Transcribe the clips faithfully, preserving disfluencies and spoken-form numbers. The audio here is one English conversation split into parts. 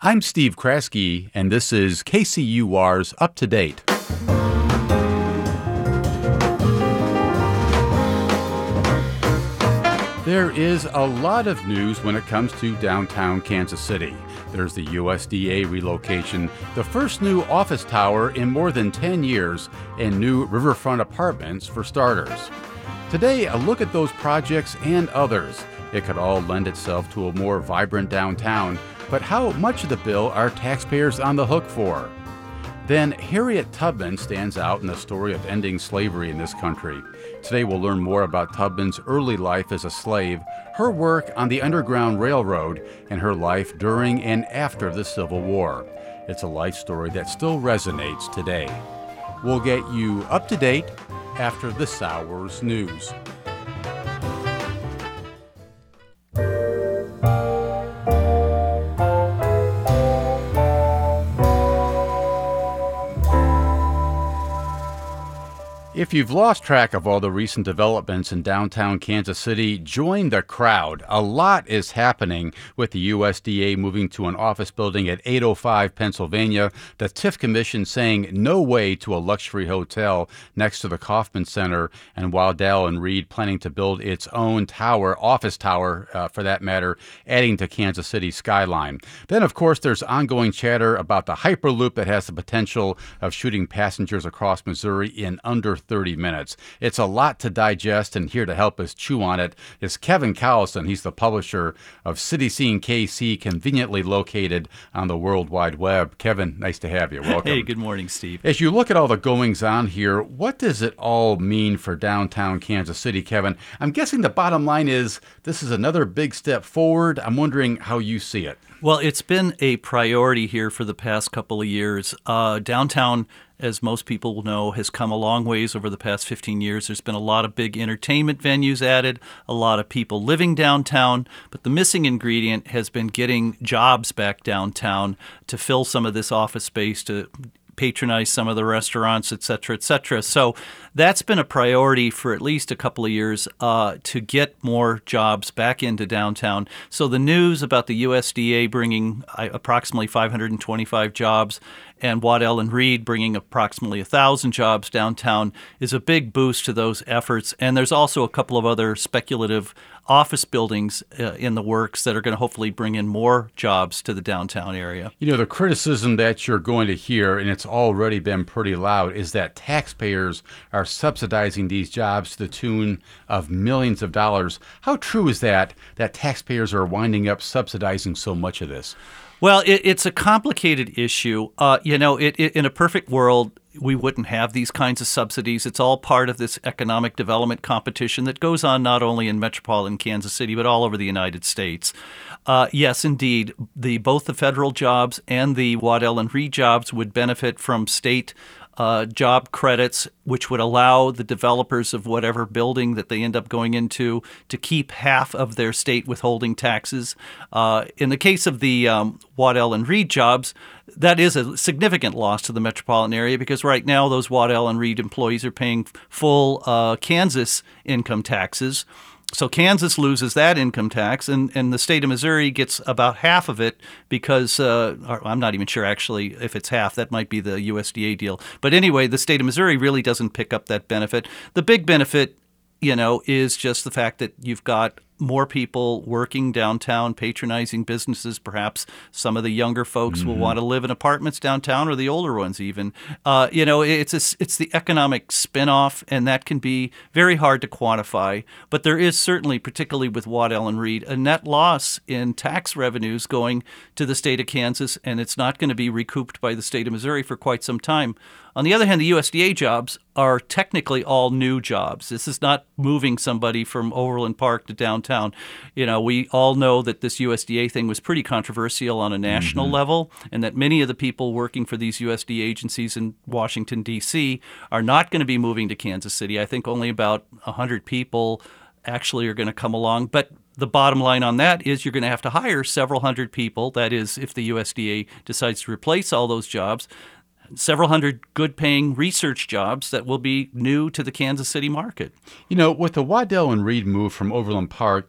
I'm Steve Kraske, and this is K C U R's Up to Date. There is a lot of news when it comes to downtown Kansas City. There's the U S D A relocation, the first new office tower in more than ten years, and new riverfront apartments for starters. Today, a look at those projects and others. It could all lend itself to a more vibrant downtown, but how much of the bill are taxpayers on the hook for? Then Harriet Tubman stands out in the story of ending slavery in this country. Today we'll learn more about Tubman's early life as a slave, her work on the Underground Railroad, and her life during and after the Civil War. It's a life story that still resonates today. We'll get you up to date after the Sowers News. If you've lost track of all the recent developments in downtown Kansas City, join the crowd. A lot is happening with the U S D A moving to an office building at eight oh five Pennsylvania, the TIF Commission saying no way to a luxury hotel next to the Kauffman Center, and Waddell and Reed planning to build its own tower, office tower uh, for that matter, adding to Kansas City's skyline. Then, of course, there's ongoing chatter about the Hyperloop that has the potential of shooting passengers across Missouri in under thirty minutes. It's a lot to digest, and here to help us chew on it is Kevin Cowliston. He's the publisher of City Scene K C, conveniently located on the World Wide Web. Kevin, nice to have you. Welcome. Hey, good morning, Steve. As you look at all the goings on here, what does it all mean for downtown Kansas City, Kevin? I'm guessing the bottom line is this is another big step forward. I'm wondering how you see it. Well, it's been a priority here for the past couple of years. Uh, downtown, as most people know, has come a long ways over the past fifteen years. There's been a lot of big entertainment venues added, a lot of people living downtown, but the missing ingredient has been getting jobs back downtown to fill some of this office space, to patronize some of the restaurants, et cetera, et cetera. So that's been a priority for at least a couple of years uh, to get more jobs back into downtown. So the news about the U S D A bringing uh, approximately five hundred twenty-five jobs and Waddell and Reed bringing approximately one thousand jobs downtown is a big boost to those efforts. And there's also a couple of other speculative office buildings uh, in the works that are going to hopefully bring in more jobs to the downtown area. You know, the criticism that you're going to hear, and it's already been pretty loud, is that taxpayers are subsidizing these jobs to the tune of millions of dollars. How true is that, that taxpayers are winding up subsidizing so much of this? Well, it, it's a complicated issue. Uh, you know, it, it, in a perfect world, we wouldn't have these kinds of subsidies. It's all part of this economic development competition that goes on not only in metropolitan Kansas City, but all over the United States. Uh, yes, indeed, the both the federal jobs and the Waddell and Reed jobs would benefit from state Uh, job credits, which would allow the developers of whatever building that they end up going into to keep half of their state withholding taxes. Uh, in the case of the um, Waddell and Reed jobs, that is a significant loss to the metropolitan area because right now those Waddell and Reed employees are paying full uh, Kansas income taxes. So Kansas loses that income tax, and, and the state of Missouri gets about half of it because uh, I'm not even sure actually if it's half. That might be the U S D A deal. But anyway, the state of Missouri really doesn't pick up that benefit. The big benefit, you know, is just the fact that you've got more people working downtown, patronizing businesses. Perhaps some of the younger folks mm-hmm. will want to live in apartments downtown, or the older ones even. Uh, you know, it's a, it's the economic spinoff, and that can be very hard to quantify. But there is certainly, particularly with Waddell and Reed, a net loss in tax revenues going to the state of Kansas, and it's not going to be recouped by the state of Missouri for quite some time. On the other hand, the U S D A jobs are technically all new jobs. This is not moving somebody from Overland Park to downtown. You know, we all know that this U S D A thing was pretty controversial on a national mm-hmm. level, and that many of the people working for these U S D A agencies in Washington, D C are not going to be moving to Kansas City. I think only about one hundred people actually are going to come along. But the bottom line on that is you're going to have to hire several hundred people. That is, if the U S D A decides to replace all those jobs, several hundred good-paying research jobs that will be new to the Kansas City market. You know, with the Waddell and Reed move from Overland Park,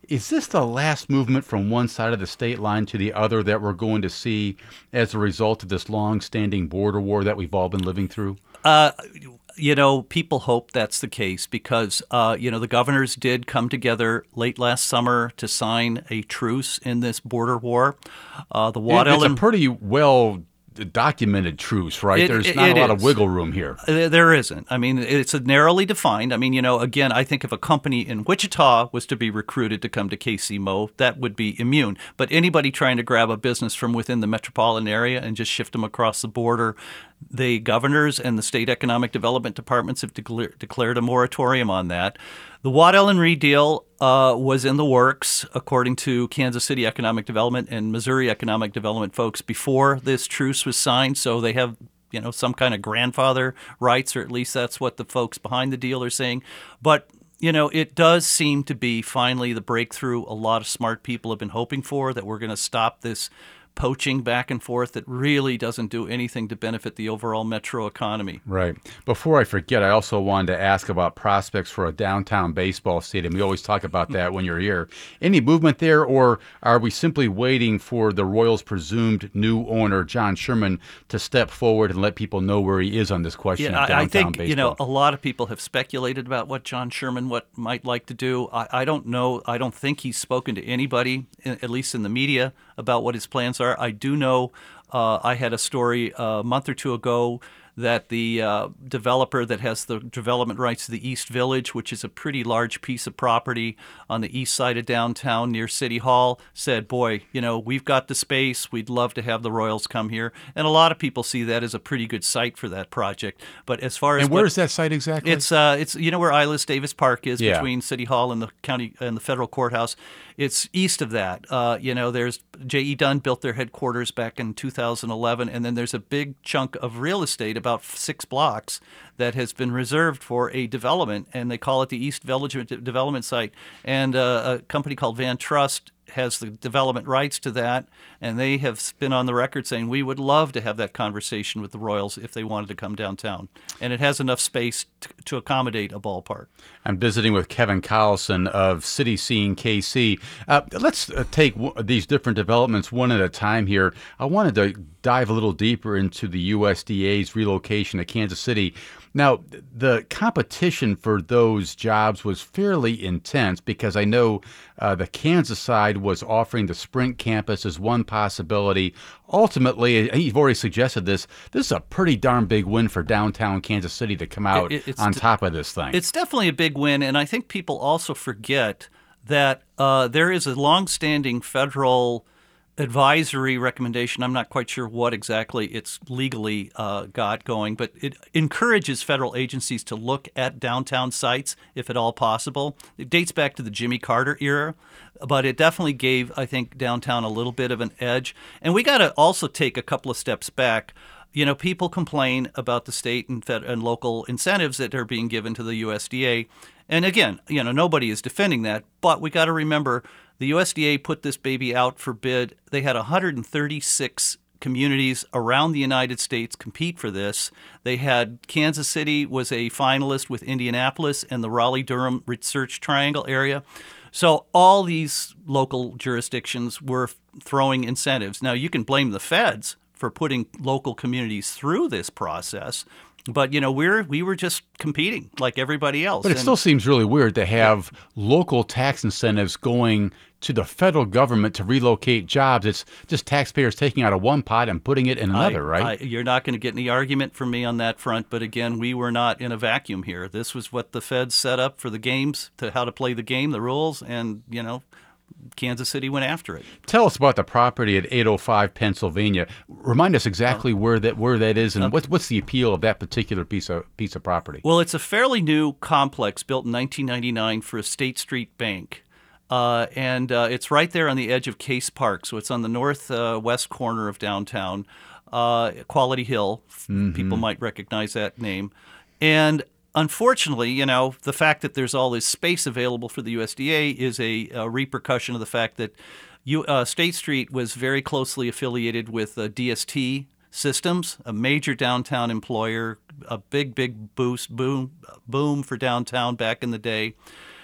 Is this the last movement from one side of the state line to the other that we're going to see as a result of this long-standing border war that we've all been living through? Uh, you know, people hope that's the case because, uh, you know, the governors did come together late last summer to sign a truce in this border war. Uh, the Waddell It's a pretty well documented truce, right? It, There's it, not it a lot is. of wiggle room here. There isn't. I mean, it's narrowly defined. I mean, you know, again, I think if a company in Wichita was to be recruited to come to K C M O, that would be immune. But anybody trying to grab a business from within the metropolitan area and just shift them across the border, the governors and the state economic development departments have declared, declared a moratorium on that. The Waddell and Reed deal uh, was in the works, according to Kansas City Economic Development and Missouri Economic Development folks, before this truce was signed. So they have, you know, some kind of grandfather rights, or at least that's what the folks behind the deal are saying. But you know, it does seem to be finally the breakthrough a lot of smart people have been hoping for, that we're going to stop this poaching back and forth that really doesn't do anything to benefit the overall metro economy. Right. Before I forget, I also wanted to ask about prospects for a downtown baseball stadium. We always talk about that when you're here. Any movement there, or are we simply waiting for the Royals' presumed new owner, John Sherman, to step forward and let people know where he is on this question yeah, of downtown I think, baseball? You know, a lot of people have speculated about what John Sherman what might like to do. I, I don't know. I don't think he's spoken to anybody, at least in the media, about what his plans are. I do know uh, I had a story a month or two ago that the uh, developer that has the development rights to the East Village, which is a pretty large piece of property on the east side of downtown near City Hall, said, boy, you know, we've got the space. We'd love to have the Royals come here. And a lot of people see that as a pretty good site for that project. But as far as And where what, is that site exactly? It's, uh, it's you know where Ilis Davis Park is, Yeah. between City Hall and the county and the federal courthouse. It's east of that. Uh, you know, there's J E. Dunn built their headquarters back in two thousand eleven, and then there's a big chunk of real estate, about six blocks, that has been reserved for a development, and they call it the East Village Development Site. And uh, a company called Van Trust has the development rights to that, and they have been on the record saying we would love to have that conversation with the Royals if they wanted to come downtown. And it has enough space to, to accommodate a ballpark. I'm visiting with Kevin Collison of City Scene K C. Uh, let's uh, take w- these different developments one at a time here. I wanted to dive a little deeper into the U S D A's relocation to Kansas City. Now, the competition for those jobs was fairly intense because I know uh, the Kansas side was offering the Sprint campus as one possibility. Ultimately, you've already suggested this, this is a pretty darn big win for downtown Kansas City to come out It- it's on d- top of this thing. It's definitely a big win, and I think people also forget that uh, there is a longstanding federal advisory recommendation. I'm not quite sure what exactly it's legally uh, got going, but it encourages federal agencies to look at downtown sites if at all possible. It dates back to the Jimmy Carter era, but it definitely gave, I think, downtown a little bit of an edge. And we got to also take a couple of steps back. You know, people complain about the state and, fed- and local incentives that are being given to the U S D A. And again, you know, nobody is defending that, but we got to remember the U S D A put this baby out for bid. They had one hundred thirty-six communities around the United States compete for this. They had Kansas City was a finalist with Indianapolis and the Raleigh-Durham Research Triangle area. So all these local jurisdictions were throwing incentives. Now, you can blame the feds for putting local communities through this process. But, you know, we're we were just competing like everybody else. But it And- still seems really weird to have local tax incentives going to the federal government to relocate jobs. It's just taxpayers taking out of one pot and putting it in another, I- right? I, you're not going to get any argument from me on that front. But again, we were not in a vacuum here. This was what the feds set up for the games, to how to play the game, the rules, and, you know, Kansas City went after it. Tell us about the property at eight oh five Pennsylvania. Remind us exactly where that where that is, and what's what's the appeal of that particular piece of piece of property. Well, it's a fairly new complex built in nineteen ninety-nine for a State Street Bank. Uh, and uh, it's right there on the edge of Case Park. So it's on the northwest uh, corner of downtown, uh, Quality Hill. Mm-hmm. People might recognize that name. And unfortunately, you know, the fact that there's all this space available for the U S D A is a, a repercussion of the fact that you, uh, State Street was very closely affiliated with uh, D S T Systems, a major downtown employer, a big, big boost, boom, boom for downtown back in the day.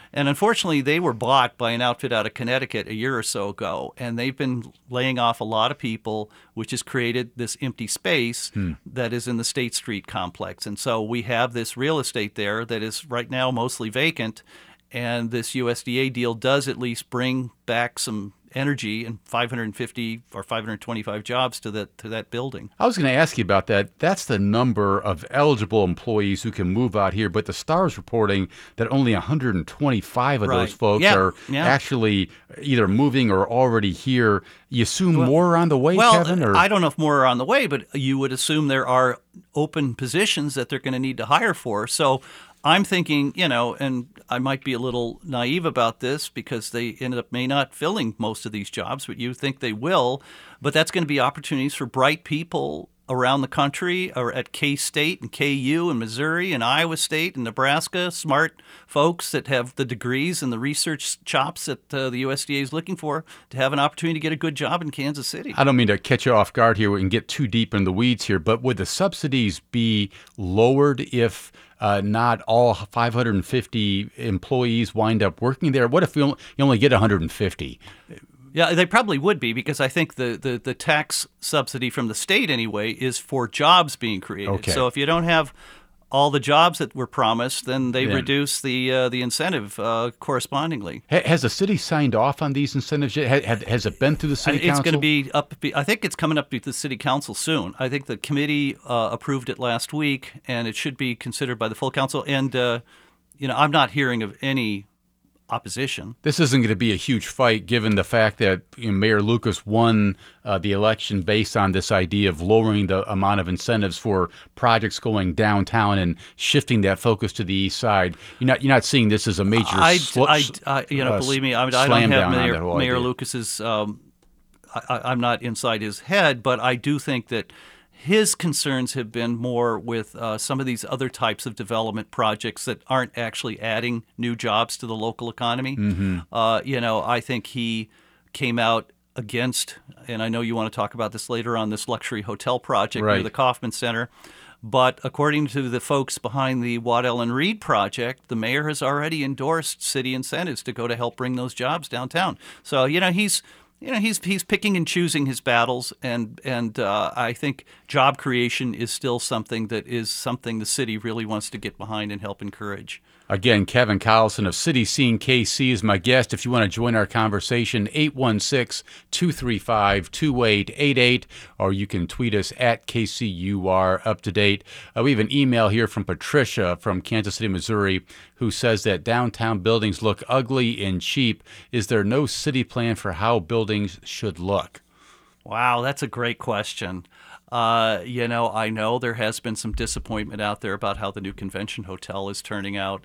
And unfortunately, they were bought by an outfit out of Connecticut a year or so ago, and they've been laying off a lot of people, which has created this empty space hmm. that is in the State Street complex. And so we have this real estate there that is right now mostly vacant, and this U S D A deal does at least bring back some energy and five hundred fifty or five hundred twenty-five jobs to that to that building. I was going to ask you about that. That's the number of eligible employees who can move out here, but the Star's reporting that only one hundred twenty-five of right. those folks yeah. are yeah. actually either moving or already here. You assume well, more are on the way, well, Kevin? Or? I don't know if more are on the way, but you would assume there are open positions that they're going to need to hire for. So I'm thinking, you know, and I might be a little naive about this because they ended up may not filling most of these jobs, but you think they will. But that's going to be opportunities for bright people around the country or at K-State and K U and Missouri and Iowa State and Nebraska, smart folks that have the degrees and the research chops that uh, the U S D A is looking for to have an opportunity to get a good job in Kansas City. I don't mean to catch you off guard here and get too deep in the weeds here, but would the subsidies be lowered if Uh, not all five hundred fifty employees wind up working there? What if you only get one hundred fifty? Yeah, they probably would be, because I think the, the, the tax subsidy from the state anyway is for jobs being created. Okay. So if you don't have all the jobs that were promised, then they Yeah. reduce the uh, the incentive uh, correspondingly. Ha- has the city signed off on these incentives yet? Ha- have- has it been through the city It's council? going to be up. I think it's coming up to the city council soon. I think the committee uh, approved it last week, and it should be considered by the full council. And uh, you know, I'm not hearing of any opposition. This isn't going to be a huge fight, given the fact that you know, Mayor Lucas won uh, the election based on this idea of lowering the amount of incentives for projects going downtown and shifting that focus to the east side. You're not you're not seeing this as a major. I, sl- I, I you know, uh, believe me, I, mean, I slam don't have down on Mayor, that whole Mayor idea. Lucas's. Um, I, I'm not inside his head, but I do think that his concerns have been more with uh, some of these other types of development projects that aren't actually adding new jobs to the local economy. Mm-hmm. Uh, you know, I think he came out against, and I know you want to talk about this later on, this luxury hotel project Right. near the Kauffman Center. But according to the folks behind the Waddell and Reed project, the mayor has already endorsed city incentives to go to help bring those jobs downtown. So, you know, he's You know, he's he's picking and choosing his battles, and and uh, I think job creation is still something that is something the city really wants to get behind and help encourage. Again, Kevin Collison of City Scene K C is my guest. If you want to join our conversation, eight one six, two three five, two eight eight eight, or you can tweet us at K C U R Up to Date. Uh, we have an email here from Patricia from Kansas City, Missouri, who says that downtown buildings look ugly and cheap. Is there no city plan for how buildings should look? Wow, that's a great question. Uh, you know, I know there has been some disappointment out there about how the new convention hotel is turning out.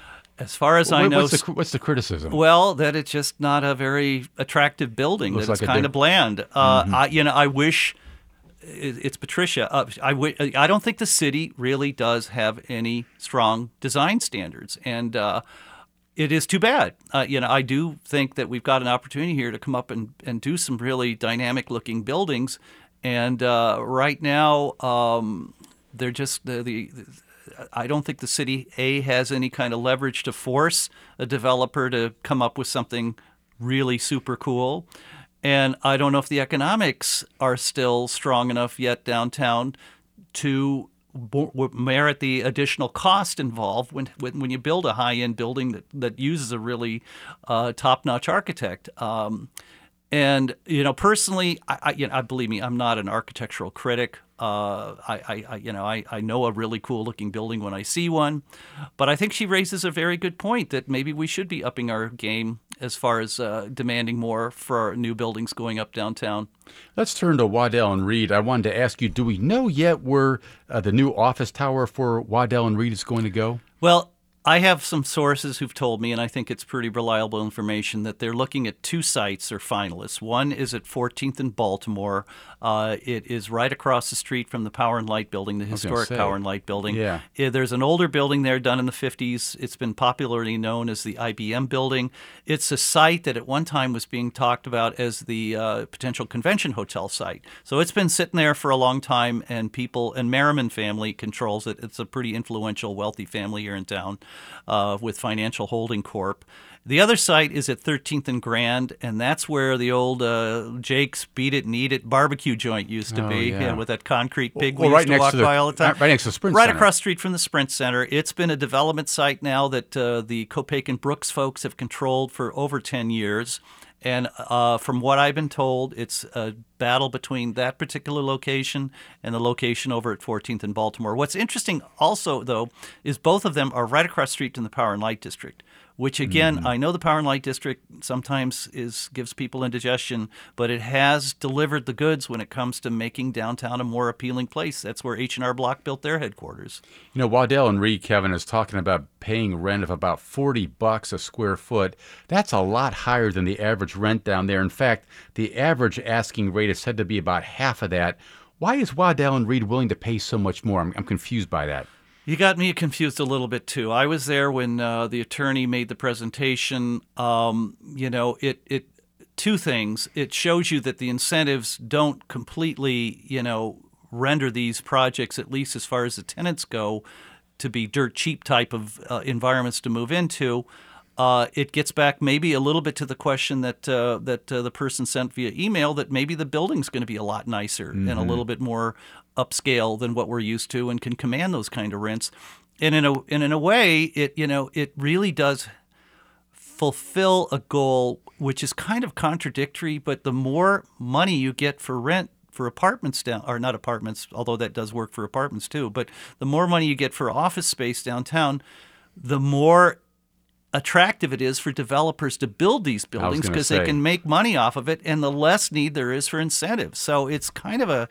As far as I What- know, what's the, what's the criticism? well, that it's just not a very attractive building. Looks That it's like a kind diff- of bland. Uh, I, you know, I wish it- it's Patricia. Uh, I, wi- I don't think the city really does have any strong design standards, and uh, it is too bad. Uh, you know, I do think that we've got an opportunity here to come up and, and do some really dynamic-looking buildings. And uh, right now, um, they're just the, the. I don't think the city A has any kind of leverage to force a developer to come up with something really super cool, and I don't know if the economics are still strong enough yet downtown to merit the additional cost involved when when, when you build a high-end building that, that uses a really uh, top-notch architect. Um, And, you know, personally, I, I, you know, I believe me, I'm not an architectural critic. Uh, I, I, I, you know, I, I know a really cool looking building when I see one, but I think she raises a very good point that maybe we should be upping our game as far as uh, demanding more for our new buildings going up downtown. Let's turn to Waddell and Reed. I wanted to ask you, do we know yet where uh, the new office tower for Waddell and Reed is going to go? Well, I have some sources who've told me, and I think it's pretty reliable information, that they're looking at two sites or finalists. One is at fourteenth and Baltimore. Uh, it is right across the street from the Power and Light Building, the historic say. Power and Light Building. Yeah. Uh, There's an older building there done in the fifties. It's been popularly known as the I B M building. It's a site that at one time was being talked about as the uh, potential convention hotel site. So it's been sitting there for a long time, and people, and Merriman family controls it. It's a pretty influential, wealthy family here in town. uh, with Financial Holding Corp. The other site is at thirteenth and Grand, and that's where the old uh, Jake's Beat It and Eat It barbecue joint used to Oh, be, yeah. you know, with that concrete pig Well, we right used to next walk to the- by all the time. right next to the Sprint Right Center. across the street from the Sprint Center. It's been a development site now that uh, the Kopake and Brooks folks have controlled for over ten years. And uh, from what I've been told, it's a battle between that particular location and the location over at fourteenth in Baltimore. What's interesting also, though, is both of them are right across the street from the Power and Light District, which, again, mm-hmm. I know the Power and Light District sometimes is gives people indigestion, but it has delivered the goods when it comes to making downtown a more appealing place. That's where H and R Block built their headquarters. You know, Waddell and Reed, Kevin, is talking about paying rent of about forty bucks a square foot. That's a lot higher than the average rent down there. In fact, the average asking rate is said to be about half of that. Why is Waddell and Reed willing to pay so much more? I'm, I'm confused by that. You got me confused a little bit, too. I was there when uh, the attorney made the presentation. Um, you know, it, it two things. It shows you that the incentives don't completely, you know, render these projects, at least as far as the tenants go, to be dirt cheap type of uh, environments to move into. Uh, it gets back maybe a little bit to the question that uh, that uh, the person sent via email, that maybe the building's going to be a lot nicer mm-hmm. and a little bit more upscale than what we're used to, and can command those kind of rents. And in a and in a way, it you know it really does fulfill a goal, which is kind of contradictory. But the more money you get for rent for apartments down, or not apartments, although that does work for apartments too, but the more money you get for office space downtown, the more attractive it is for developers to build these buildings, because they can make money off of it, and the less need there is for incentives. So it's kind of a,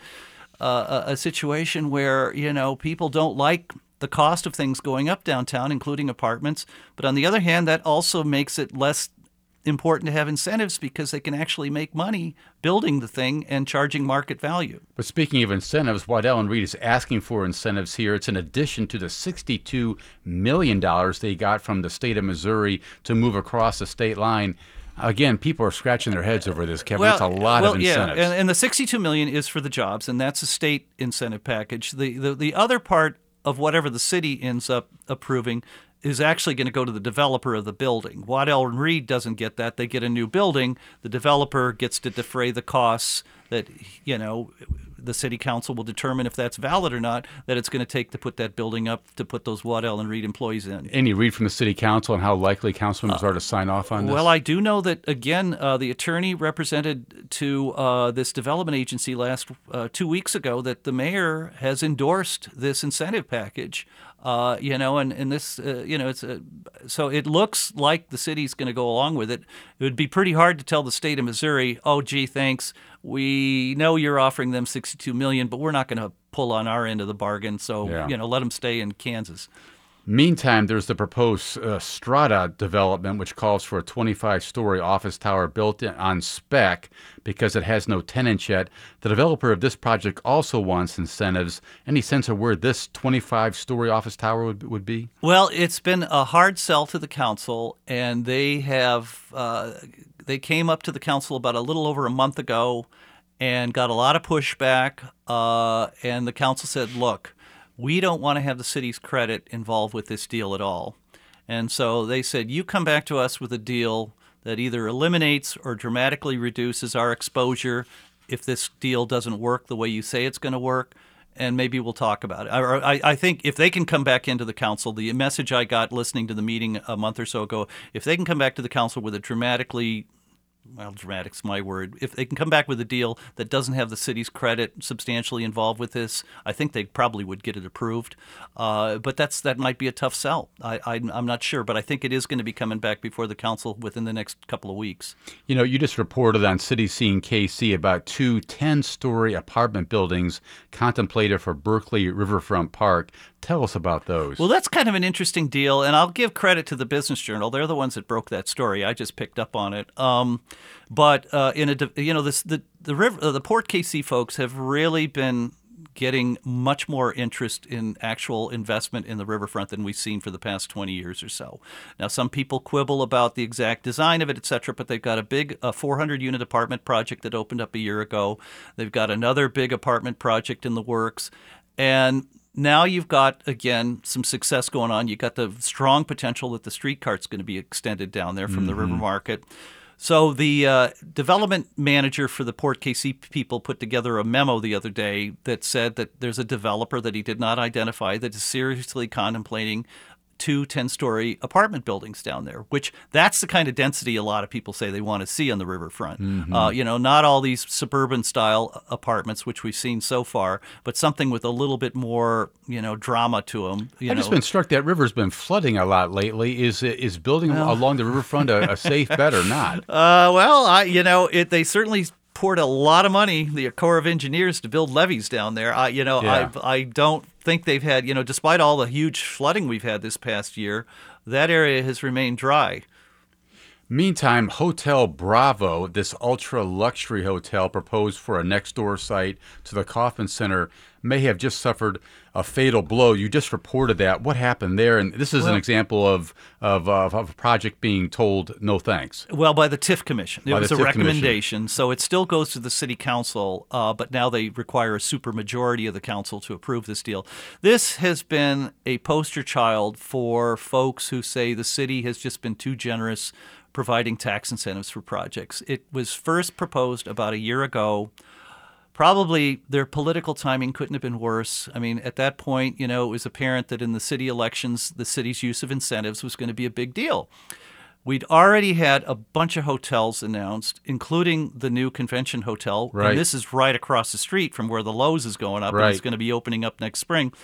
a a situation where, you know, people don't like the cost of things going up downtown, including apartments. But on the other hand, that also makes it less important to have incentives, because they can actually make money building the thing and charging market value. But speaking of incentives, Waddell and Reed is asking for incentives here. It's in addition to the sixty-two million dollars they got from the state of Missouri to move across the state line. Again, people are scratching their heads over this, Kevin. Well, that's a lot well, of incentives. Yeah, and, and the sixty-two million dollars is for the jobs, and that's a state incentive package. The, the the other part of whatever the city ends up approving is actually going to go to the developer of the building. Waddell and Reed doesn't get that. They get a new building. The developer gets to defray the costs that, you know, the city council will determine if that's valid or not, that it's going to take to put that building up, to put those Waddell and Reed employees in. Any read from the city council on how likely council members uh, are to sign off on this? Well, I do know that, again, uh, the attorney represented to uh, this development agency last uh, two weeks ago that the mayor has endorsed this incentive package. Uh, you know, and, and this, uh, you know, it's a, so it looks like the city's going to go along with it. It would be pretty hard to tell the state of Missouri, oh, gee, thanks. We know you're offering them sixty-two million dollars, but we're not going to pull on our end of the bargain. So, yeah. you know, let them stay in Kansas. Meantime, there's the proposed uh, Strata development, which calls for a twenty-five story office tower built in, on spec because it has no tenants yet. The developer of this project also wants incentives. Any sense of where this twenty-five story office tower would, would be? Well, it's been a hard sell to the council, and they have uh, they came up to the council about a little over a month ago and got a lot of pushback, uh, and the council said, look, we don't want to have the city's credit involved with this deal at all. And so they said, you come back to us with a deal that either eliminates or dramatically reduces our exposure if this deal doesn't work the way you say it's going to work, and maybe we'll talk about it. I, I think if they can come back into the council, the message I got listening to the meeting a month or so ago, if they can come back to the council with a dramatically well, dramatic's my word. If they can come back with a deal that doesn't have the city's credit substantially involved with this, I think they probably would get it approved. Uh, but that's that might be a tough sell. I, I, I'm not sure, but I think it is going to be coming back before the council within the next couple of weeks. You know, you just reported on City Scene K C about two ten-story apartment buildings contemplated for Berkeley Riverfront Park. Tell us about those. Well, that's kind of an interesting deal, and I'll give credit to the Business Journal. They're the ones that broke that story. I just picked up on it. Um, but uh, in a, you know, this the the river, uh, the Port K C folks have really been getting much more interest in actual investment in the riverfront than we've seen for the past twenty years or so. Now, some people quibble about the exact design of it, et cetera, but they've got a big uh, four hundred unit apartment project that opened up a year ago. They've got another big apartment project in the works, and now you've got, again, some success going on. You've got the strong potential that the streetcar's going to be extended down there from mm-hmm. the River Market. So the uh, development manager for the Port K C people put together a memo the other day that said that there's a developer that he did not identify that is seriously contemplating two ten-story apartment buildings down there, which that's the kind of density a lot of people say they want to see on the riverfront. Mm-hmm. Uh, you know, not all these suburban-style apartments, which we've seen so far, but something with a little bit more, you know, drama to them. You I've know. just been struck that river's been flooding a lot lately. Is is building well, along the riverfront a, a safe bet or not? Uh, well, I, you know, it, they certainly poured a lot of money, the Corps of Engineers, to build levees down there. I, you know, yeah. I I don't think they've had, you know, despite all the huge flooding we've had this past year, that area has remained dry. Meantime, Hotel Bravo, this ultra-luxury hotel proposed for a next-door site to the Kauffman Center, may have just suffered a fatal blow. You just reported that. What happened there? And this is well, an example of, of, of a project being told no thanks. Well, by the T I F Commission. It by was the a T I F recommendation. Commission. So it still goes to the city council, uh, but now they require a supermajority of the council to approve this deal. This has been a poster child for folks who say the city has just been too generous providing tax incentives for projects. It was first proposed about a year ago. Probably their political timing couldn't have been worse. I mean, at that point, you know, it was apparent that in the city elections, the city's use of incentives was going to be a big deal. We'd already had a bunch of hotels announced, including the new convention hotel. Right. And this is right across the street from where the Lowe's is going up, right. and it's going to be opening up next spring.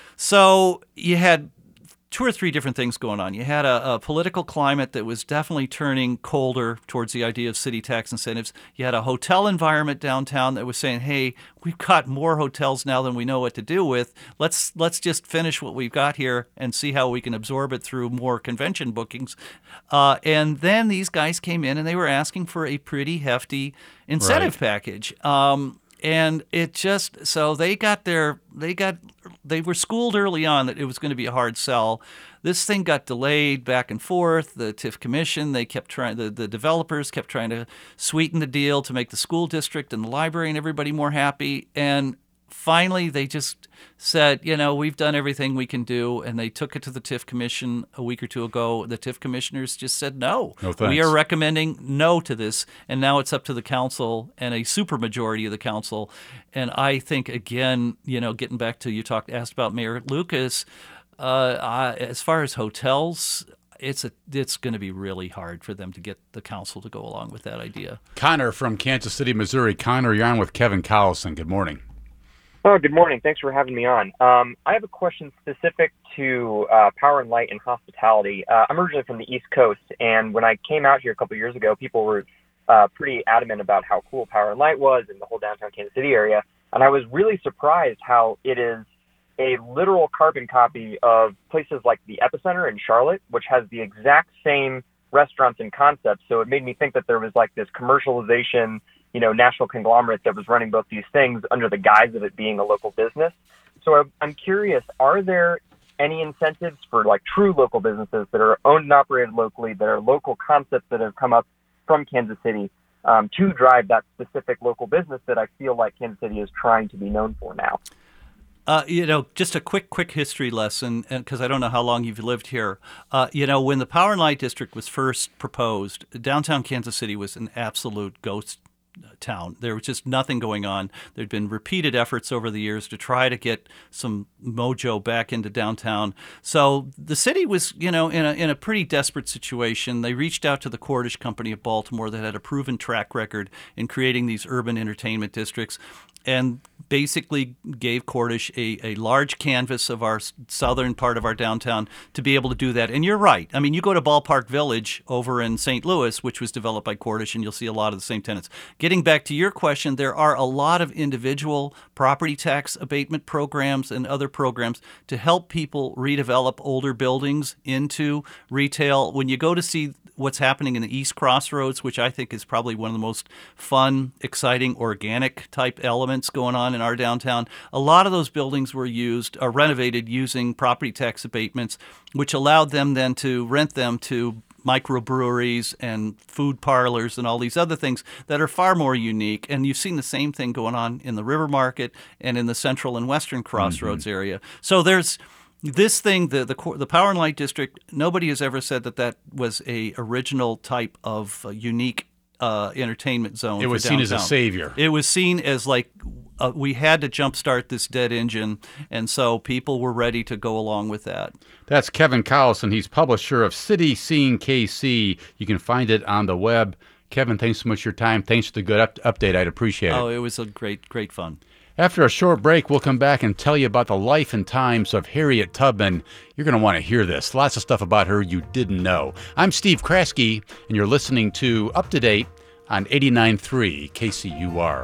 So you had two or three different things going on. You had a, a political climate that was definitely turning colder towards the idea of city tax incentives. You had a hotel environment downtown that was saying, hey, we've got more hotels now than we know what to do with. Let's let's just finish what we've got here and see how we can absorb it through more convention bookings. Uh, and then these guys came in and they were asking for a pretty hefty incentive right. package. Um, And it just, so they got their, they got, they were schooled early on that it was going to be a hard sell. This thing got delayed back and forth. The T I F Commission, they kept trying, the, the developers kept trying to sweeten the deal to make the school district and the library and everybody more happy. And finally, they just said, you know, we've done everything we can do, and they took it to the T I F Commission a week or two ago. The T I F commissioners just said no. No thanks. We are recommending no to this, and now it's up to the council and a supermajority of the council. And I think, again, you know, getting back to you talked asked about Mayor Lucas, uh, I, as far as hotels, it's a it's going to be really hard for them to get the council to go along with that idea. Connor from Kansas City, Missouri. Connor, you're on with Kevin Collison. Good morning. Oh, good morning. Thanks for having me on. Um, I have a question specific to uh, power and light and hospitality. Uh, I'm originally from the East Coast, and when I came out here a couple of years ago, people were uh, pretty adamant about how cool power and light was in the whole downtown Kansas City area. And I was really surprised how it is a literal carbon copy of places like the Epicenter in Charlotte, which has the exact same restaurants and concepts. So it made me think that there was like this commercialization, you know, national conglomerate that was running both these things under the guise of it being a local business. So I'm curious, are there any incentives for like true local businesses that are owned and operated locally, that are local concepts that have come up from Kansas City um, to drive that specific local business that I feel like Kansas City is trying to be known for now? Uh, you know, just a quick, quick history lesson, because I don't know how long you've lived here. Uh, you know, when the Power and Light District was first proposed, downtown Kansas City was an absolute ghost town. There was just nothing going on. There'd been repeated efforts over the years to try to get some mojo back into downtown. So the city was, you know, in a in a pretty desperate situation. They reached out to the Cordish Company of Baltimore that had a proven track record in creating these urban entertainment districts, and basically gave Cordish a, a large canvas of our southern part of our downtown to be able to do that. And you're right. I mean, you go to Ballpark Village over in Saint Louis, which was developed by Cordish, and you'll see a lot of the same tenants. Getting back to your question, there are a lot of individual property tax abatement programs and other programs to help people redevelop older buildings into retail. When you go to see what's happening in the East Crossroads, which I think is probably one of the most fun, exciting, organic type elements going on in our downtown, a lot of those buildings were used, or renovated using property tax abatements, which allowed them then to rent them to microbreweries and food parlors and all these other things that are far more unique. And you've seen the same thing going on in the River Market and in the Central and Western Crossroads mm-hmm. area. So there's this thing, the, the the Power and Light District, nobody has ever said that that was a original type of uh, unique uh, entertainment zone. It was for seen downtown. as a savior. It was seen as like uh, we had to jumpstart this dead engine, and so people were ready to go along with that. That's Kevin Collison. He's publisher of City Scene K C. You can find it on the web. Kevin, thanks so much for your time. Thanks for the good up- update. I'd appreciate it. Oh, it was a great, great fun. After a short break, we'll come back and tell you about the life and times of Harriet Tubman. You're going to want to hear this. Lots of stuff about her you didn't know. I'm Steve Kraske, and you're listening to Up to Date on eighty-nine point three K C U R.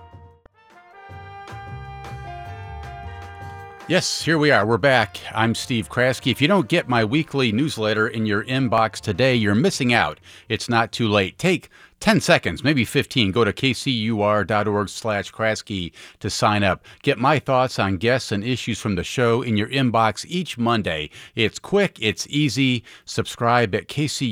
Yes, here we are. We're back. I'm Steve Kraske. If you don't get my weekly newsletter in your inbox today, you're missing out. It's not too late. Take ten seconds, maybe fifteen. Go to kcur.org slash Kraske to sign up. Get my thoughts on guests and issues from the show in your inbox each Monday. It's quick. It's easy. Subscribe at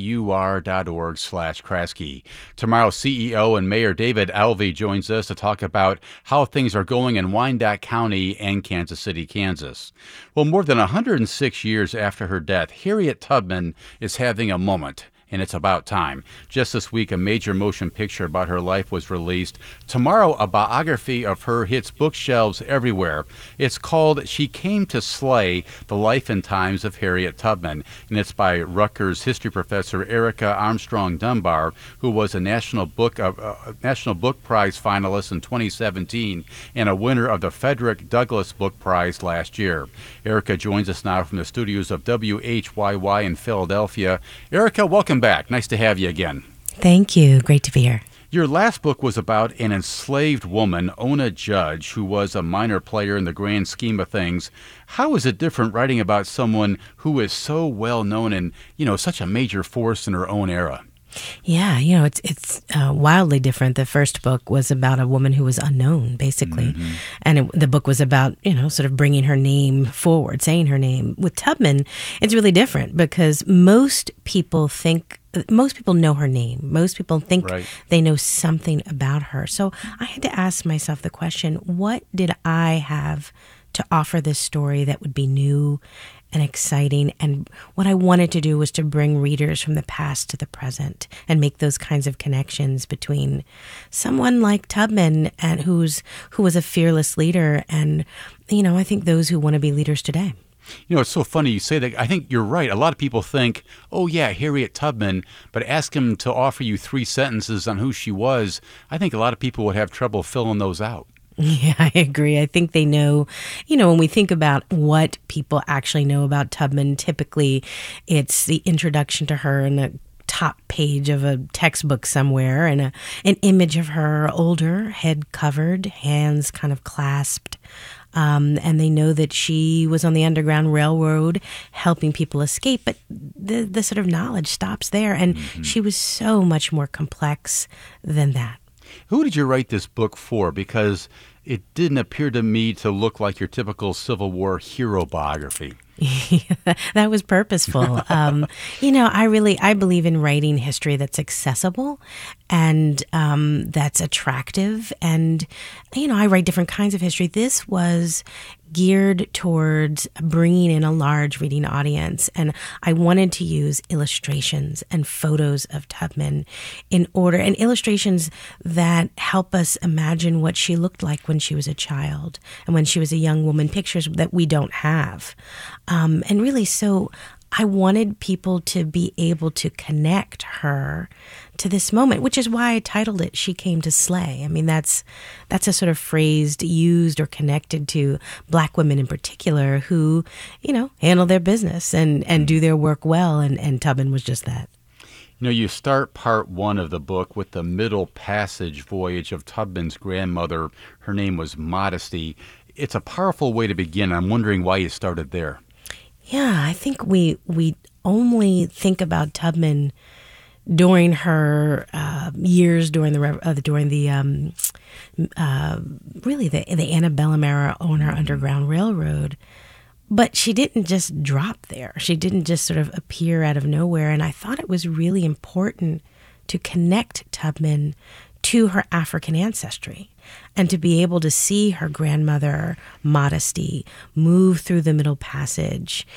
kcur.org slash Kraske. Tomorrow, C E O and Mayor David Alvey joins us to talk about how things are going in Wyandotte County and Kansas City, Kansas. Well, more than one hundred six years after her death, Harriet Tubman is having a moment. And it's about time. Just this week, a major motion picture about her life was released. Tomorrow, a biography of her hits bookshelves everywhere. It's called She Came to Slay, The Life and Times of Harriet Tubman. And it's by Rutgers history professor Erica Armstrong Dunbar, who was a National Book of, uh, National Book Prize finalist in twenty seventeen and a winner of the Frederick Douglass Book Prize last year. Erica joins us now from the studios of W H Y Y in Philadelphia. Erica, welcome back. Nice to have you again. Thank you. Great to be here. Your last book was about an enslaved woman, Ona Judge, who was a minor player in the grand scheme of things. How is it different writing about someone who is so well known and, you know, such a major force in her own era? Yeah, you know, it's it's uh, wildly different. The first book was about a woman who was unknown, basically. Mm-hmm. And it, the book was about, you know, sort of bringing her name forward, saying her name. With Tubman, it's really different because most people think, most people know her name. Most people think right. they know something about her. So I had to ask myself the question, what did I have to offer this story that would be new and exciting? And what I wanted to do was to bring readers from the past to the present and make those kinds of connections between someone like Tubman and who's who was a fearless leader and, you know, I think those who want to be leaders today. You know, it's so funny you say that. I think you're right. A lot of people think, oh, yeah, Harriet Tubman, but ask him to offer you three sentences on who she was. I think a lot of people would have trouble filling those out. Yeah, I agree. I think they know, you know, when we think about what people actually know about Tubman, typically it's the introduction to her and the top page of a textbook somewhere and a, an image of her older, head covered, hands kind of clasped. Um, and they know that she was on the Underground Railroad helping people escape. But the, the sort of knowledge stops there. And mm-hmm. she was so much more complex than that. Who did you write this book for? Because it didn't appear to me to look like your typical Civil War hero biography. That was purposeful. um, you know, I really, I believe in writing history that's accessible and um, that's attractive. And, you know, I write different kinds of history. This was geared towards bringing in a large reading audience. And I wanted to use illustrations and photos of Tubman in order, and illustrations that help us imagine what she looked like when she was a child and when she was a young woman, pictures that we don't have. Um, and really, so I wanted people to be able to connect her to this moment, which is why I titled it "She Came to Slay." I mean, that's that's a sort of phrase used or connected to Black women in particular who, you know, handle their business and, and do their work well. And, and Tubman was just that. You know, you start part one of the book with the Middle Passage voyage of Tubman's grandmother. Her name was Modesty. It's a powerful way to begin. I'm wondering why you started there. Yeah, I think we we only think about Tubman during her uh, years during the uh, during the um, uh, really the the antebellum era on our Underground Railroad, But she didn't just drop there. She didn't just sort of appear out of nowhere. And I thought it was really important to connect Tubman to her African ancestry and to be able to see her grandmother, Modesty, move through the Middle Passage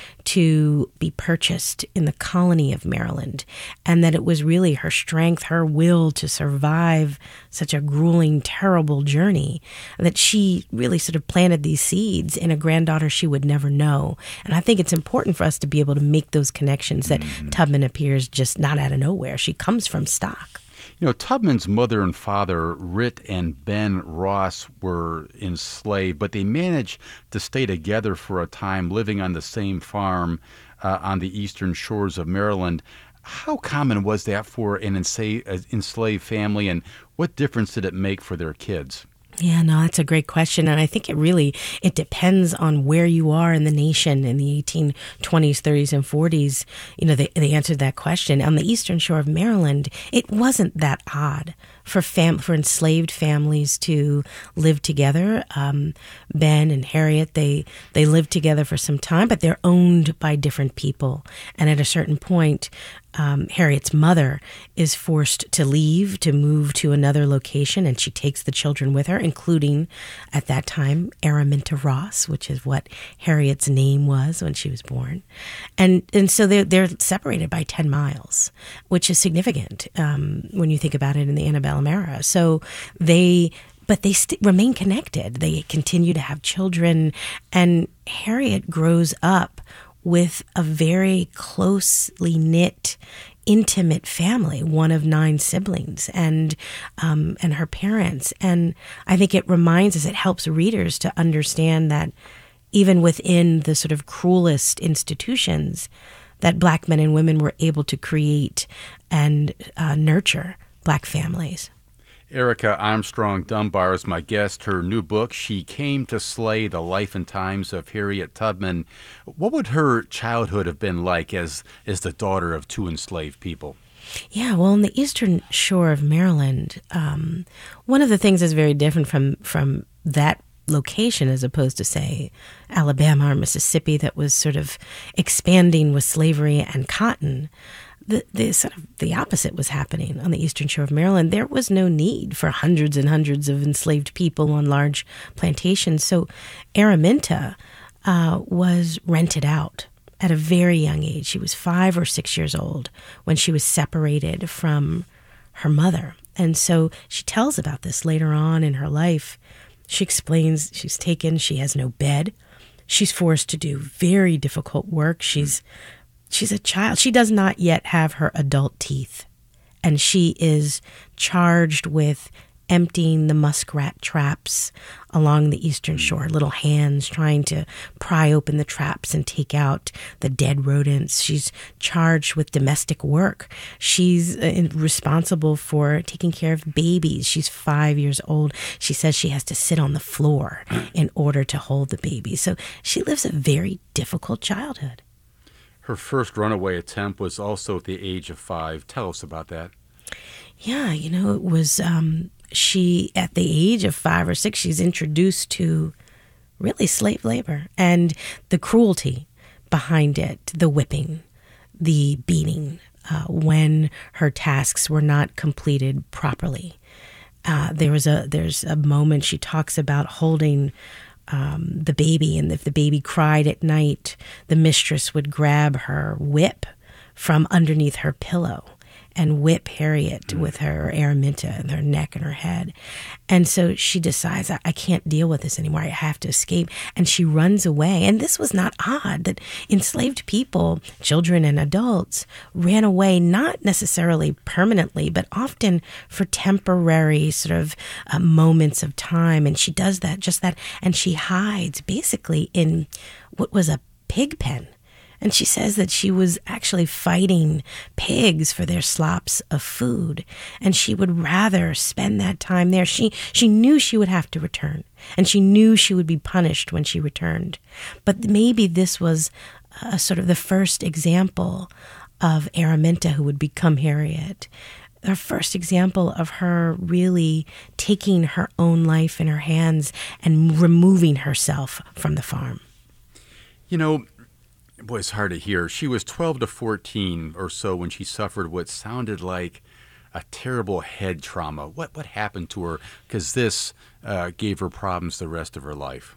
to be purchased in the colony of Maryland, and that it was really her strength, her will to survive such a grueling, terrible journey, that she really sort of planted these seeds in a granddaughter she would never know. And I think it's important for us to be able to make those connections that mm-hmm. Tubman appears just not out of nowhere. She comes from stock. You know, Tubman's mother and father, Rit and Ben Ross, were enslaved, but they managed to stay together for a time, living on the same farm uh, on the eastern shores of Maryland. How common was that for an enslaved family, and what difference did it make for their kids? Yeah, no, that's a great question. And I think it really, it depends on where you are in the nation in the eighteen twenties, thirties, and forties. You know, they, they answered that question. On the eastern shore of Maryland, it wasn't that odd for fam- for enslaved families to live together. Um, Ben and Harriet, they, they lived together for some time, but they're owned by different people. And at a certain point, Um, Harriet's mother is forced to leave, to move to another location, and she takes the children with her, including, at that time, Araminta Ross, which is what Harriet's name was when she was born. And and so they're, they're separated by ten miles, which is significant um, when you think about it in the antebellum era. So they... But they st- remain connected. They continue to have children, and Harriet grows up with a very closely knit, intimate family, one of nine siblings, and um, and her parents. And I think it reminds us, it helps readers to understand that even within the sort of cruelest institutions, that Black men and women were able to create and uh, nurture Black families. Erica Armstrong Dunbar is my guest. Her new book, She Came to Slay: The Life and Times of Harriet Tubman. What would her childhood have been like as, as the daughter of two enslaved people? Yeah, well, on the eastern shore of Maryland, um, one of the things that's very different from, from that location as opposed to, say, Alabama or Mississippi that was sort of expanding with slavery and cotton, The, the sort of the opposite was happening on the eastern shore of Maryland. There was no need for hundreds and hundreds of enslaved people on large plantations. So Araminta uh, was rented out at a very young age. She was five or six years old when she was separated from her mother. And so she tells about this later on in her life. She explains she's taken, she has no bed. She's forced to do very difficult work. She's She's a child. She does not yet have her adult teeth, and she is charged with emptying the muskrat traps along the eastern shore, little hands trying to pry open the traps and take out the dead rodents. She's charged with domestic work. She's uh, responsible for taking care of babies. She's five years old. She says she has to sit on the floor in order to hold the baby. So she lives a very difficult childhood. Her first runaway attempt was also at the age of five. Tell us about that. Yeah, you know, it was, um, she, at the age of five or six, she's introduced to really slave labor and the cruelty behind it, the whipping, the beating, uh, when her tasks were not completed properly. Uh, there was a, there's a moment she talks about holding Um, the baby, and if the baby cried at night, the mistress would grab her whip from underneath her pillow and whip Harriet mm. with her Araminta and her neck and her head. And so she decides, I, I can't deal with this anymore. I have to escape. And she runs away. And this was not odd, that enslaved people, children and adults, ran away, not necessarily permanently, but often for temporary sort of uh, moments of time. And she does that, just that. And she hides basically in what was a pig pen. And she says that she was actually fighting pigs for their slops of food, and she would rather spend that time there. She she knew she would have to return, and she knew she would be punished when she returned. But maybe this was a sort of the first example of Araminta, who would become Harriet. Her first example of her really taking her own life in her hands and removing herself from the farm. You know, boy, it's hard to hear. She was twelve to fourteen or so when she suffered what sounded like a terrible head trauma. What what happened to her? Because this uh, gave her problems the rest of her life.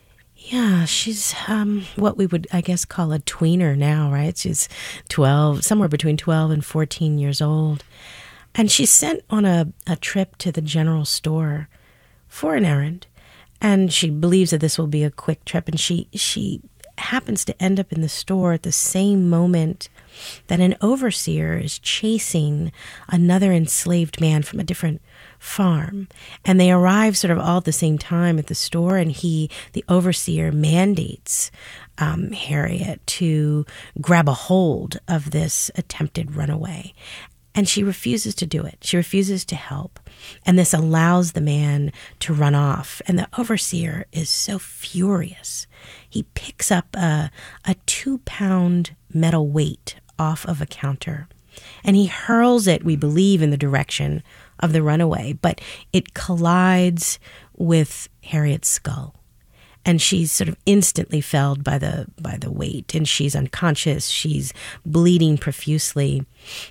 Yeah, she's um, what we would, I guess, call a tweener now, right? She's twelve, somewhere between twelve and fourteen years old. And she's sent on a, a trip to the general store for an errand. And she believes that this will be a quick trip. And she she happens to end up in the store at the same moment that an overseer is chasing another enslaved man from a different farm. And they arrive sort of all at the same time at the store, and he, the overseer, mandates um, Harriet to grab a hold of this attempted runaway. And she refuses to do it. She refuses to help. And this allows the man to run off. And the overseer is so furious. He picks up a, a two-pound metal weight off of a counter. And he hurls it, we believe, in the direction of the runaway. But it collides with Harriet's skull. And she's sort of instantly felled by the by the weight. And she's unconscious. She's bleeding profusely.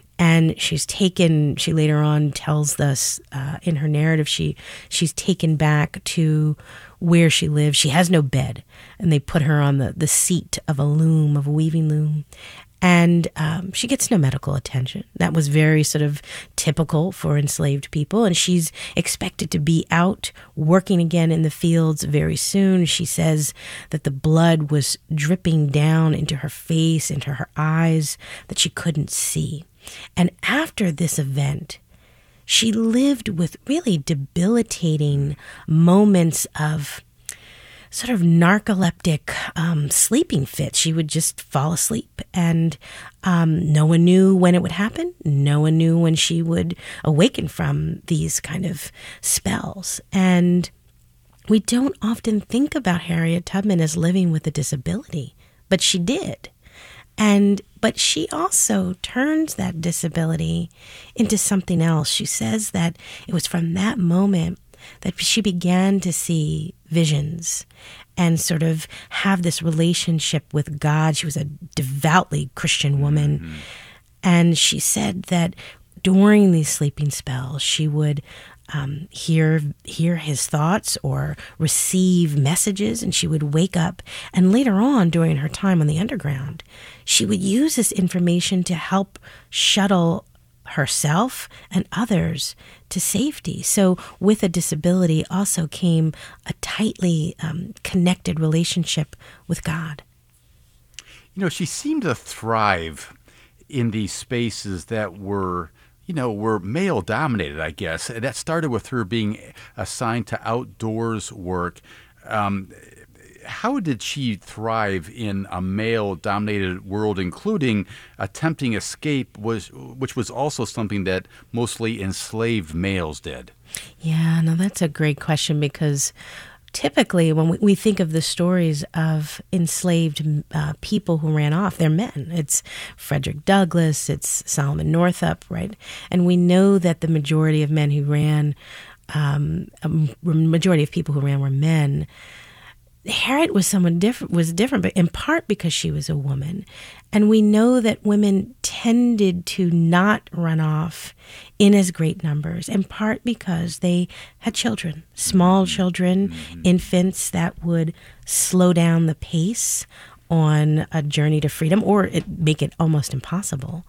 And she's taken, she later on tells us uh, in her narrative, she she's taken back to where she lives. She has no bed. And they put her on the, the seat of a loom, of a weaving loom. And um, she gets no medical attention. That was very sort of typical for enslaved people. And she's expected to be out working again in the fields very soon. She says that the blood was dripping down into her face, into her eyes, that she couldn't see. And after this event, she lived with really debilitating moments of sort of narcoleptic um, sleeping fits. She would just fall asleep, and um, no one knew when it would happen. No one knew when she would awaken from these kind of spells. And we don't often think about Harriet Tubman as living with a disability, but she did. And but she also turns that disability into something else. She says that it was from that moment that she began to see visions and sort of have this relationship with God. She was a devoutly Christian woman. Mm-hmm. And she said that during these sleeping spells, she would um, hear hear his thoughts or receive messages, and she would wake up. And later on, during her time on the underground, she would use this information to help shuttle herself and others to safety. So with a disability also came a tightly um, connected relationship with God. You know, she seemed to thrive in these spaces that were, you know, were male dominated, I guess. That started with her being assigned to outdoors work. Um, How did she thrive in a male-dominated world, including attempting escape, was which was also something that mostly enslaved males did? Yeah, no, that's a great question, because typically when we, we think of the stories of enslaved uh, people who ran off, they're men. It's Frederick Douglass, it's Solomon Northup, right? And we know that the majority of men who ran, um, a majority of people who ran were men. Harriet was someone different, was different, but in part because she was a woman. And we know that women tended to not run off in as great numbers, in part because they had children, small children, mm-hmm. infants that would slow down the pace on a journey to freedom, or it, make it almost impossible.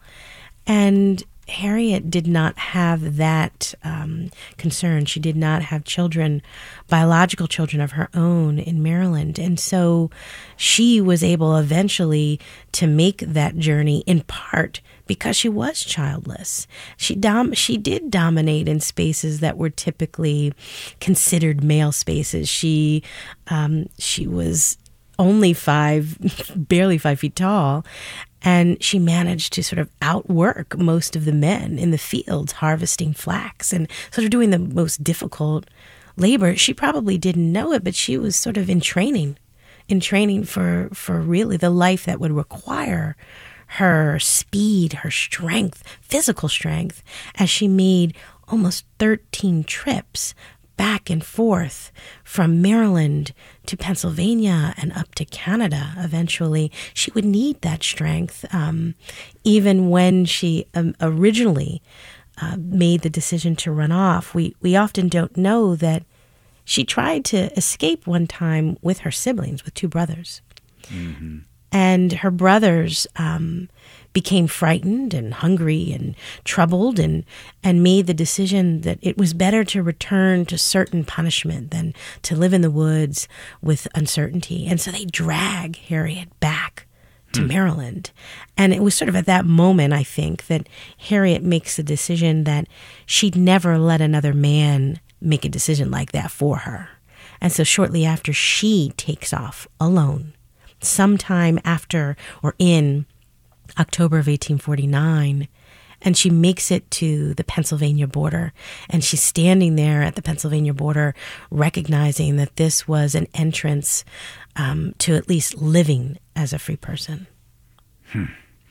And Harriet did not have that um, concern. She did not have children, biological children of her own in Maryland. And so she was able eventually to make that journey in part because she was childless. She dom- she did dominate in spaces that were typically considered male spaces. She um, she was only five, barely five feet tall. And she managed to sort of outwork most of the men in the fields harvesting flax and sort of doing the most difficult labor. She probably didn't know it, but she was sort of in training, in training for, for really the life that would require her speed, her strength, physical strength, as she made almost thirteen trips back and forth from Maryland to Pennsylvania and up to Canada eventually, she would need that strength. Um, even when she um, originally uh, made the decision to run off, we, we often don't know that she tried to escape one time with her siblings, with two brothers. Mm-hmm. And her brothers um, became frightened and hungry and troubled and, and made the decision that it was better to return to certain punishment than to live in the woods with uncertainty. And so they drag Harriet back to hmm. Maryland. And it was sort of at that moment, I think, that Harriet makes the decision that she'd never let another man make a decision like that for her. And so shortly after, she takes off alone. Sometime after or in October of eighteen forty-nine, and she makes it to the Pennsylvania border, and she's standing there at the Pennsylvania border recognizing that this was an entrance um, to at least living as a free person. Hmm.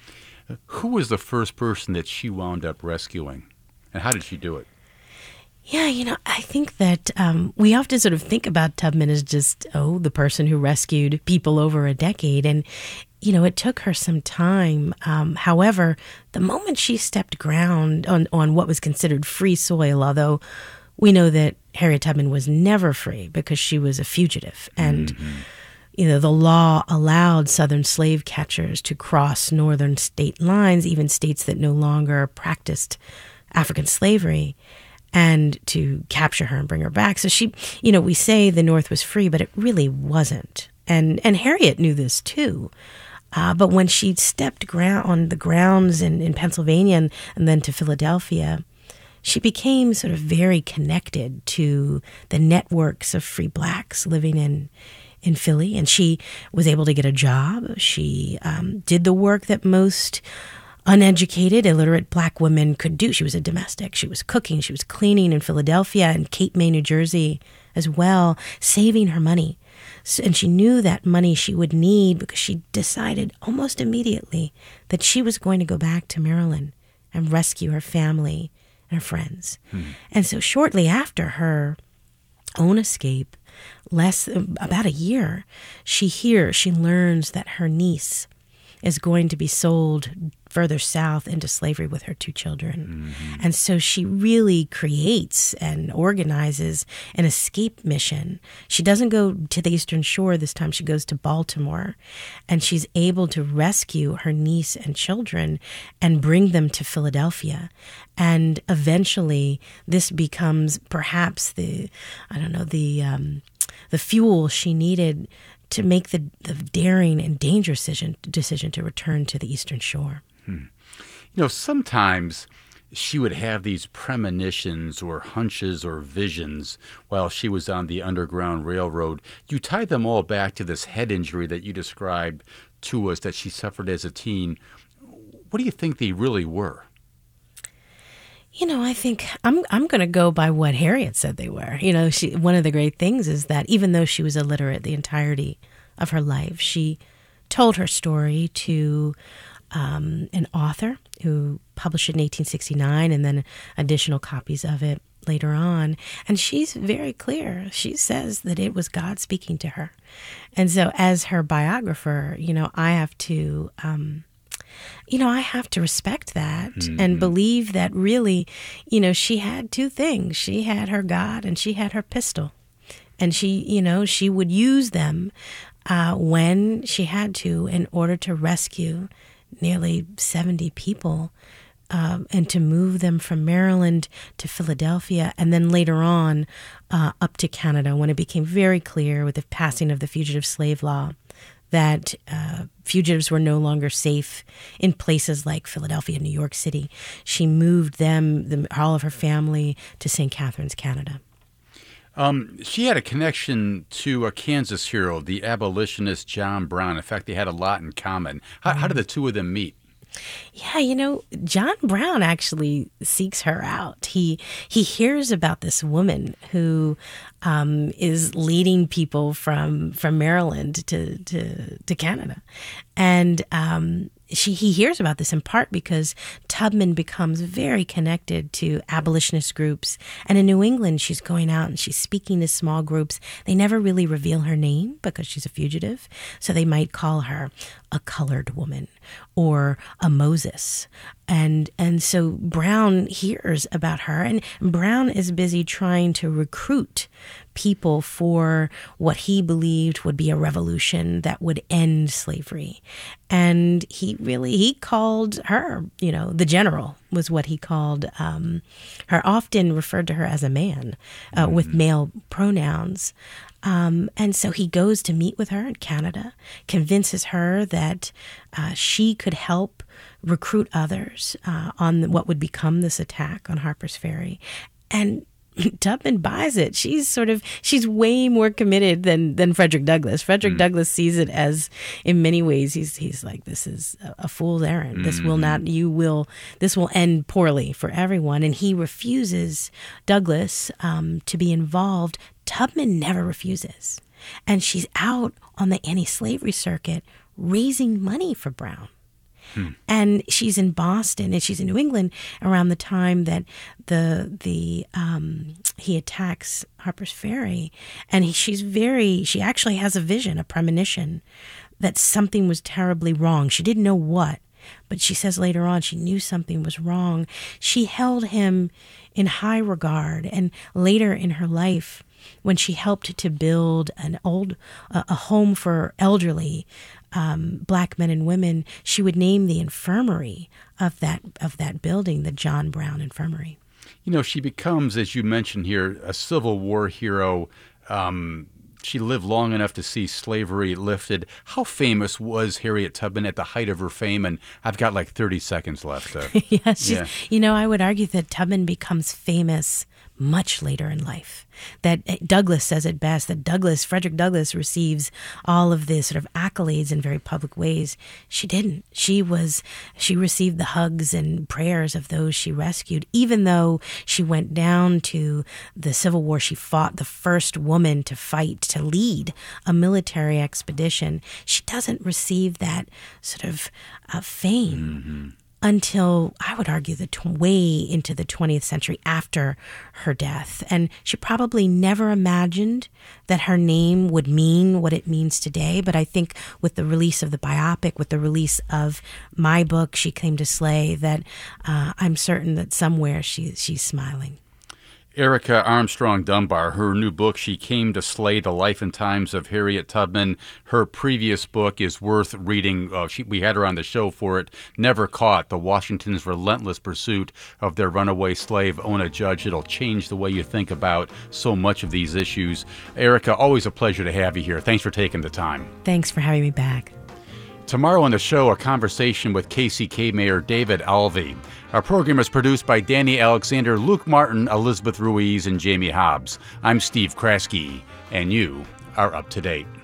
Who was the first person that she wound up rescuing, and how did she do it? Yeah, you know, I think that um, we often sort of think about Tubman as just, oh, the person who rescued people over a decade. And, you know, it took her some time. Um, however, the moment she stepped ground on, on what was considered free soil, although we know that Harriet Tubman was never free because she was a fugitive. And, mm-hmm. you know, the law allowed Southern slave catchers to cross northern state lines, even states that no longer practiced African slavery, and to capture her and bring her back. So she, you know, we say the North was free, but it really wasn't. And and Harriet knew this too. Uh, but when she stepped ground on the grounds in, in Pennsylvania and, and then to Philadelphia, she became sort of very connected to the networks of free blacks living in in Philly. And she was able to get a job. She um, did the work that most uneducated, illiterate black women could do. She was a domestic. She was cooking. She was cleaning in Philadelphia and Cape May, New Jersey as well, saving her money. So, and she knew that money she would need because she decided almost immediately that she was going to go back to Maryland and rescue her family and her friends. Hmm. And so shortly after her own escape, less about a year, she hears, she learns that her niece is going to be sold further south into slavery with her two children. Mm-hmm. And so she really creates and organizes an escape mission. She doesn't go to the Eastern Shore this time. She goes to Baltimore, and she's able to rescue her niece and children and bring them to Philadelphia. And eventually this becomes perhaps the, I don't know, the, um, the fuel she needed to make the, the daring and dangerous decision, decision to return to the Eastern Shore. Hmm. You know, sometimes she would have these premonitions or hunches or visions while she was on the Underground Railroad. You tie them all back to this head injury that you described to us that she suffered as a teen. What do you think they really were? You know, I think I'm I'm going to go by what Harriet said they were. You know, she one of the great things is that even though she was illiterate the entirety of her life, she told her story to um, an author who published it in eighteen sixty-nine and then additional copies of it later on. And she's very clear. She says that it was God speaking to her. And so as her biographer, you know, I have to... Um, You know, I have to respect that mm-hmm. and believe that really, you know, she had two things. She had her God and she had her pistol. And she, you know, she would use them uh, when she had to in order to rescue nearly seventy people uh, and to move them from Maryland to Philadelphia and then later on uh, up to Canada when it became very clear with the passing of the Fugitive Slave Law that uh, fugitives were no longer safe in places like Philadelphia and New York City. She moved them, the, all of her family, to Saint Catharines, Canada. Um, she had a connection to a Kansas hero, the abolitionist John Brown. In fact, they had a lot in common. How, how did the two of them meet? Yeah, you know, John Brown actually seeks her out. He he hears about this woman who um, is leading people from from Maryland to to, to Canada, and um, she he hears about this in part because Tubman becomes very connected to abolitionist groups. And in New England, she's going out and she's speaking to small groups. They never really reveal her name because she's a fugitive. So they might call her a colored woman or a Moses. And and so Brown hears about her, and Brown is busy trying to recruit people for what he believed would be a revolution that would end slavery. And he really, he called her, you know, the general was what he called um, her, often referred to her as a man uh, mm-hmm. with male pronouns. Um, and so he goes to meet with her in Canada, convinces her that uh, she could help recruit others uh, on what would become this attack on Harper's Ferry. And Tubman buys it. She's sort of, she's way more committed than than Frederick Douglass. Frederick mm. Douglass sees it as, in many ways, he's he's like, this is a, a fool's errand. Mm. This will not, you will, this will end poorly for everyone. And he refuses Douglass um, to be involved. Tubman never refuses. And she's out on the anti-slavery circuit raising money for Brown. Hmm. And she's in Boston and she's in New England around the time that the the um, he attacks Harper's Ferry, and he, she's very she actually has a vision, a premonition that something was terribly wrong. She didn't know what, but she says later on she knew something was wrong. She held him in high regard, and later in her life, when she helped to build an old uh, a home for elderly um, black men and women, she would name the infirmary of that of that building the John Brown Infirmary. You know, she becomes, as you mentioned here, a Civil War hero. Um, she lived long enough to see slavery lifted. How famous was Harriet Tubman at the height of her fame? And I've got like thirty seconds left. Uh, yes, yeah. You know, I would argue that Tubman becomes famous much later in life. That Douglass says it best, that Douglass, Frederick Douglass receives all of this sort of accolades in very public ways. She didn't. She was, she received the hugs and prayers of those she rescued, even though she went down to the Civil War. She fought the first woman to fight, to lead a military expedition. She doesn't receive that sort of uh, fame. Mm-hmm. Until, I would argue, the t- way into the twentieth century after her death. And she probably never imagined that her name would mean what it means today. But I think with the release of the biopic, with the release of my book, She Came to Slay, that uh, I'm certain that somewhere she, she's smiling. Erica Armstrong Dunbar, her new book, She Came to Slay, The Life and Times of Harriet Tubman. Her previous book is worth reading. Uh, she, we had her on the show for it. Never Caught, The Washington's Relentless Pursuit of Their Runaway Slave, Ona Judge. It'll change the way you think about so much of these issues. Erica, always a pleasure to have you here. Thanks for taking the time. Thanks for having me back. Tomorrow on the show, a conversation with K C K Mayor David Alvey. Our program is produced by Danny Alexander, Luke Martin, Elizabeth Ruiz, and Jamie Hobbs. I'm Steve Kraske, and you are up to date.